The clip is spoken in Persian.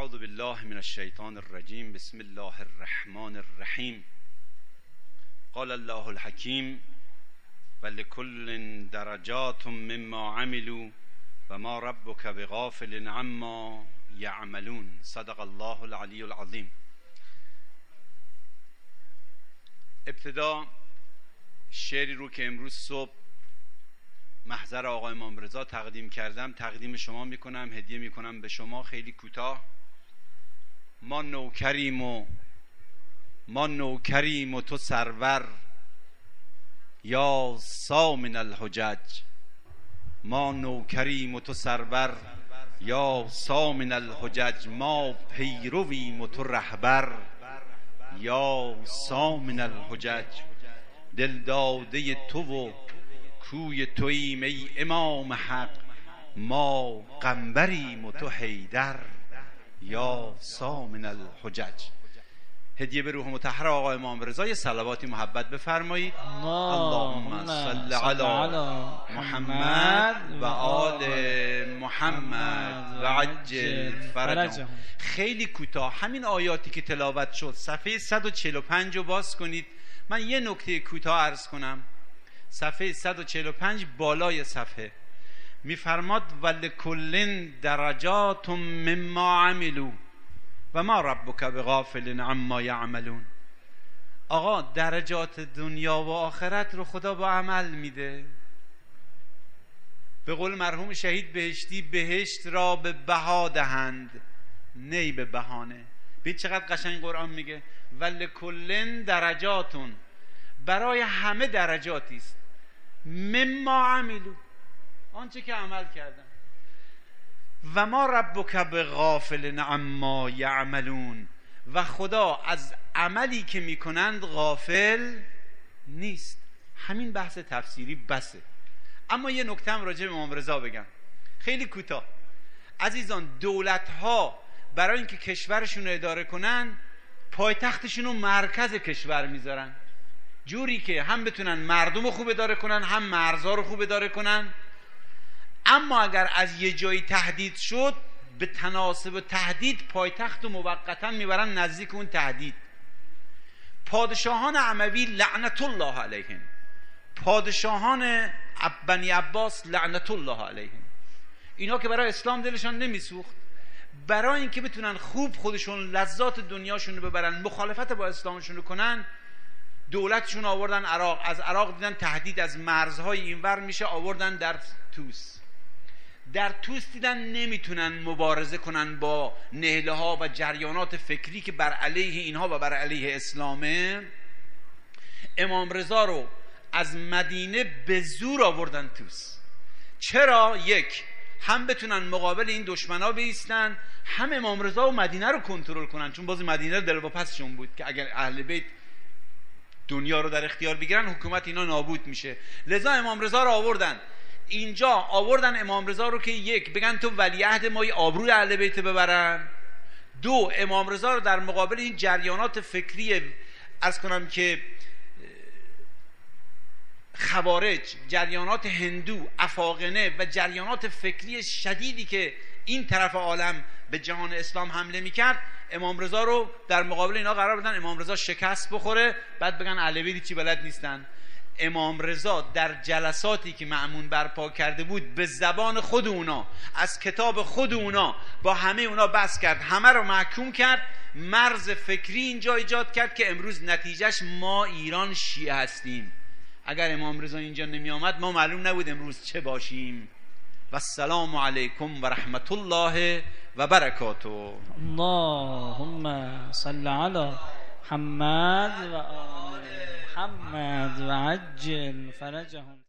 اعوذ بالله من الشیطان الرجیم. بسم الله الرحمن الرحیم. قال الله الحکیم ولکل درجات مما عملوا و ما ربک بغافل عما یعملون. صدق الله العلی العظیم. ابتدا شعری رو که امروز صبح محضر آقای امام رضا تقدیم کردم تقدیم شما میکنم، هدیه میکنم به شما. خیلی کوتاه. ما نوکریم و تو سرور، یا سامن الحجج. ما نوکریم و تو سرور، یا سامن الحجج. ما پیرویم و تو رهبر، یا سامن الحجج. دل داده تو و کوی توییم ای امام حق. ما قنبریم و تو حیدر، یا سامن الحجج. هدیه به روح مطهر آقای امام رضا. یه صلواتی محبت بفرمایید. اللهم صل علی محمد و آل محمد و عجل فرجهم. خیلی کوتاه همین آیاتی که تلاوت شد، صفحه 145 رو باز کنید. من یه نکته کوتاه عرض کنم. صفحه 145 بالای صفحه میفرماد ولکل درجات مما عملوا و ما ربک بغافل عما یعملون. آقا درجات دنیا و آخرت رو خدا با عمل میده. به قول مرحوم شهید بهشتی، بهشت را به بها دهند نی به بهانه. ببین چقدر قشنگ قرآن میگه ولکل درجاتون، برای همه درجاتی است. مما عملوا، آنچه که عمل کردن. و ما ربک بغافل عما یعملون، و خدا از عملی که میکنند غافل نیست. همین بحث تفسیری بسه. اما یه نکته هم راجع به امام رضا بگم خیلی کوتاه. عزیزان، دولت ها برای اینکه کشورشون رو اداره کنن پایتختشون رو مرکز کشور میذارن، جوری که هم بتونن مردم رو خوب اداره کنن هم مرزها رو خوب اداره کنن. اما اگر از یه جایی تهدید شد، به تناسب تهدید پایتخت رو موقتا میبرن نزدیک اون تهدید. پادشاهان اموی لعنت الله علیهم، پادشاهان بنی عباس لعنت الله علیهم، اینا که برای اسلام دلشان نمیسوخت، برای اینکه بتونن خوب خودشون لذات دنیاشون رو ببرن، مخالفت با اسلامشون رو کنن، دولتشون آوردن عراق. از عراق دیدن تهدید از مرزهای اینور میشه، آوردن در توس. در توس دیدن نمیتونن مبارزه کنن با نهله ها و جریانات فکری که بر علیه اینها و بر علیه اسلامه. امام رضا رو از مدینه به زور آوردن توس. چرا؟ یک، هم بتونن مقابل این دشمنا بایستن، هم امام رضا و مدینه رو کنترل کنن، چون باز مدینه دل و پسشون بود که اگر اهل بیت دنیا رو در اختیار بگیرن حکومت اینا نابود میشه. لذا امام رضا رو آوردن اینجا. آوردن امام رضا رو که یک، بگن تو ولیعهد ما، آبروی اهل بیت ببرن. دو، امام رضا رو در مقابل این جریانات فکری عرض کنم که خوارج، جریانات هندو، افاقنه و جریانات فکری شدیدی که این طرف عالم به جهان اسلام حمله میکرد، امام رضا رو در مقابل اینا قرار بدن. امام رضا شکست بخوره، بعد بگن اهل بیت چی بلد نیستن. امام رضا در جلساتی که مأمون برپا کرده بود به زبان خود اونا، از کتاب خود اونا، با همه اونا بحث کرد، همه رو محکوم کرد. مرز فکری اینجا ایجاد کرد که امروز نتیجهش ما ایران شیعه هستیم. اگر امام رضا اینجا نمی آمد ما معلوم نبود امروز چه باشیم. و السلام علیکم و رحمت الله و برکاته. اللهم صل علی محمد و آل محمد و عجل فرجهم.